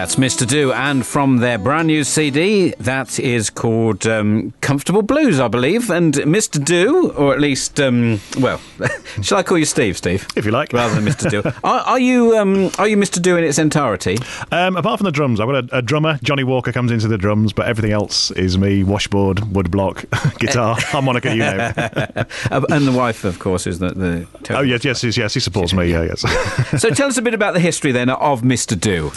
That's Mr. Do, and from their brand new CD, that is called Comfortable Blues, I believe. And Mr. Do, or at least, well, shall I call you Steve, if you like, rather than Mr. Do? Are you Mr. Do in its entirety? Apart from the drums, I've got a drummer. Johnny Walker comes into the drums, but everything else is me: washboard, woodblock, guitar, harmonica, you name it. And the wife, of course, is the. Oh yes, he supports me. Yeah, yes. So tell us a bit about the history then of Mr. Do.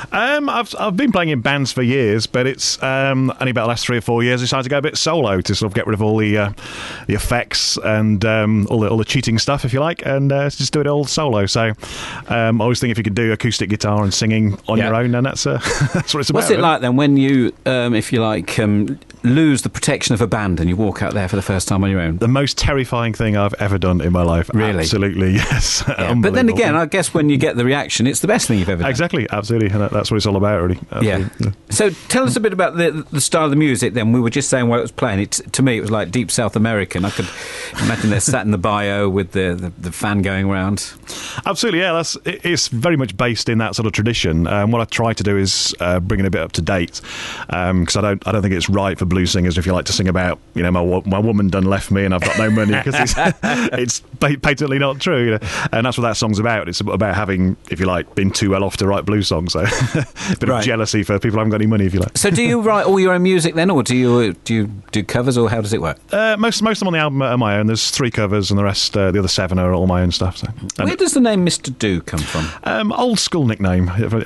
I've been playing in bands for years, but it's only about the last 3 or 4 years I decided to go a bit solo to sort of get rid of all the effects and all the cheating stuff, if you like, and just do it all solo. So I always think if you could do acoustic guitar and singing on your own, then that's what it's about. What's it like then when you, if you like, lose the protection of a band and you walk out there for the first time on your own? The most terrifying thing I've ever done in my life. Really? Absolutely, yes. Yeah. But then again, I guess when you get the reaction, it's the best thing you've ever done. Exactly, absolutely. And that's what it's all about, really. Yeah. So tell us a bit about the style of the music then. We were just saying while it was playing, to me it was like deep South American. I could imagine they're sat in the bayou with the fan going around. Absolutely, yeah. It's very much based in that sort of tradition. What I try to do is bring it a bit up to date, because I don't think it's right for blues singers, if you like, to sing about, you know, my woman done left me and I've got no money, because it's patently not true, you know? And that's what that song's about. It's about having, if you like, been too well off to write blues songs. So a bit of jealousy for people who haven't got any money, if you like. So do you write all your own music then, or do you do covers, or how does it work? Most of them on the album are my own. There's 3 covers, and the rest, the other 7 are all my own stuff. So. Where does the name Mr. Do come from? Old school nickname,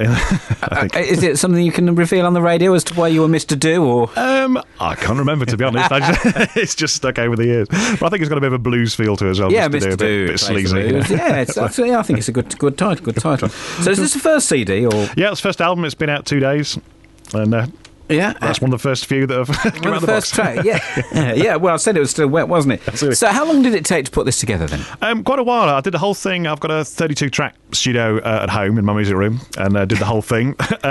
I think. Is it something you can reveal on the radio as to why you were Mr. Do, or? I can't remember, to be honest. It's just stuck over the years. But I think it's got a bit of a blues feel to it as well. Yeah, Mr. Do. A bit sleazy. Yeah, I think it's a good title. So is this the first CD, or? Yeah, it's the first album. It's been out 2 days, and that's one of the first few that have come out of the box. Track, yeah. Well, I said it was still wet, wasn't it? Absolutely. So how long did it take to put this together then? Quite a while. I did the whole thing. I've got a 32-track studio at home in my music room, and did the whole thing.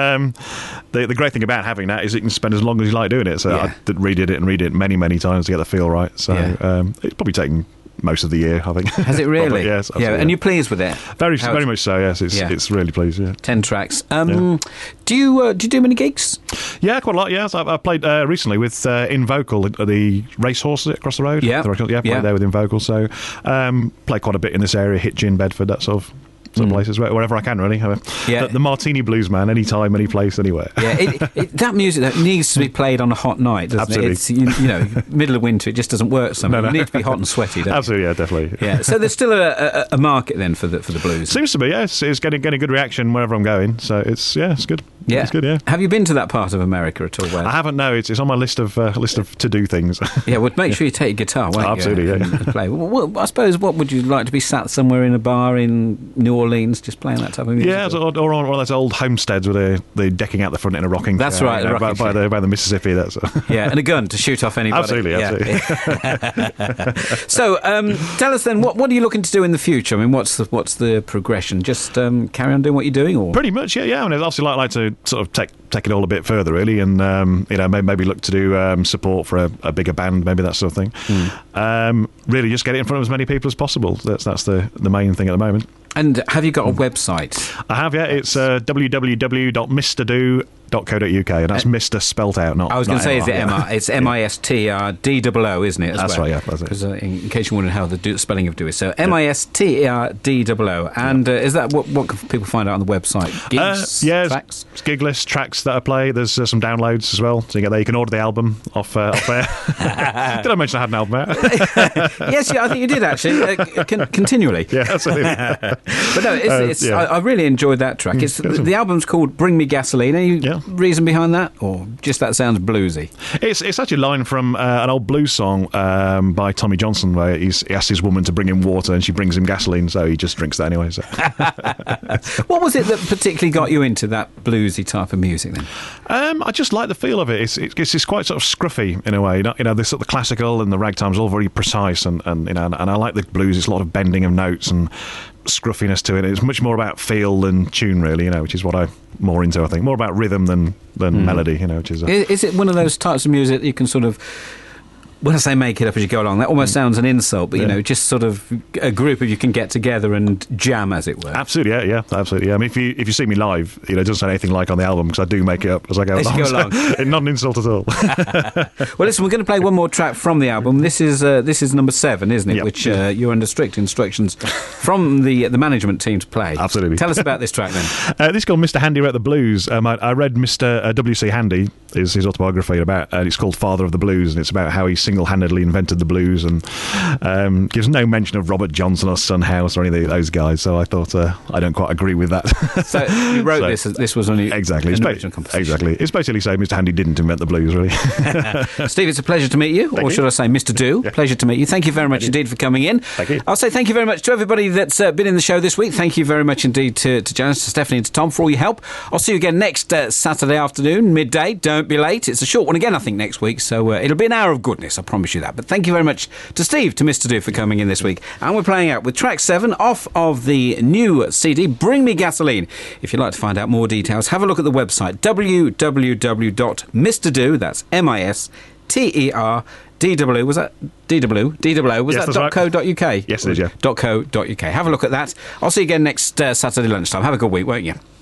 The great thing about having that is you can spend as long as you like doing it. So I redid it and read it many, many times to get the feel right. So it's probably taken most of the year, I think. Has it really? Probably, yes. Yeah, and you're pleased with it? Very much so, yes. It's really pleased, yeah. 10 tracks. Do you do many gigs? Yeah, quite a lot, yes. I've played recently with In Vocal at the racehorse across the road. Yeah. Played there with In Vocal. So play quite a bit in this area, Hitchin, Bedford, that sort of places, wherever I can, really. The Martini Blues Man, anytime, any place, anywhere. Yeah, that music that needs to be played on a hot night, doesn't Absolutely. it? It's, you know, middle of winter, it just doesn't work. No. You need to be hot and sweaty, don't Absolutely, yeah, definitely. Yeah, so there's still a market then for the blues. Seems to be, yes. It's getting a good reaction wherever I'm going, so it's good. Yeah. It's good, yeah. Have you been to that part of America at all? I haven't, no. It's on my list of to-do things. Yeah, well, make sure you take your guitar, won't you? Absolutely, yeah. And play. Well, I suppose, what would you like to be sat somewhere in a bar in New Orleans just playing that type of music? Yeah, or on one of those old homesteads where they're decking out the front in a rocking chair. That's right, by the Mississippi. That's yeah, and a gun to shoot off anybody. Absolutely. So, tell us then, what are you looking to do in the future? I mean, what's the progression? Just carry on doing what you're doing, or pretty much, yeah. I mean, I'd also like to sort of take it all a bit further, really, and maybe look to do support for a bigger band, maybe that sort of thing. Really, just get it in front of as many people as possible. That's the main thing at the moment. And have you got a website? I have, yeah. It's www.mrdo.co.uk, and that's Mr. spelt out, not. I was going to say, is it M-R? It's MISTRDOO, isn't it? That's right, yeah. Because in case you wondered how the spelling of do is, so MISTRDOO, and is that what can people find out on the website? Gigs, tracks, it's gig list, tracks that I play. There's some downloads as well, so you can order the album off there. Did I mention I had an album out? Yes, I think you did actually, continually. Yeah, absolutely. But no, I really enjoyed that track. The album's called Bring Me Gasoline. Any reason behind that, or just that sounds bluesy? It's actually a line from an old blues song by Tommy Johnson, where he asks his woman to bring him water and she brings him gasoline, so he just drinks that anyway. So. What was it that particularly got you into that bluesy type of music then? I just like the feel of it. It's quite sort of scruffy in a way. The sort of the classical and the ragtime's all very precise, and I like the blues. It's a lot of bending of notes and scruffiness to it. It's much more about feel than tune, really, which is what I'm more into, I think. More about rhythm than melody, which is... Is it one of those types of music that you can sort of when I say make it up as you go along, that almost sounds an insult, but, just sort of a group of you can get together and jam, as it were. Absolutely, yeah, absolutely. I mean, if you see me live, it doesn't sound anything like on the album, because I do make it up as I go along. Not an insult at all. Well, listen, we're going to play one more track from the album. This is number 7, isn't it? Yep. Which you're under strict instructions from the management team to play. Absolutely. Tell us about this track then. This is called Mr. Handy Wrote the Blues. I read Mr. W.C. Handy, is his autobiography and it's called Father of the Blues, and it's about how he single-handedly invented the blues, and gives no mention of Robert Johnson or Son House or any of those guys. So I thought I don't quite agree with that. So you wrote this was only exactly an original composition. Exactly. It's basically saying Mr. Handy didn't invent the blues, really. Steve, it's a pleasure to meet you, Thank or you. should I say Mr. Do. Yeah. Pleasure to meet you. Thank you very much indeed for coming in. Thank you. I'll say thank you very much to everybody that's been in the show this week. Thank you very much indeed to Janice, to Stephanie and to Tom for all your help. I'll see you again next Saturday afternoon, midday. Don't be late. It's a short one again, I think, next week, so it'll be an hour of goodness, I promise you that. But thank you very much to Steve, to Mr. Do, for coming in this week. And we're playing out with track 7 off of the new CD, Bring Me Gasoline. If you'd like to find out more details, have a look at the website, www.mrdo, that's MISTER, was that DW? Was yes, that .co.uk? Yes, it is, yeah. .co.uk. Have a look at that. I'll see you again next Saturday lunchtime. Have a good week, won't you?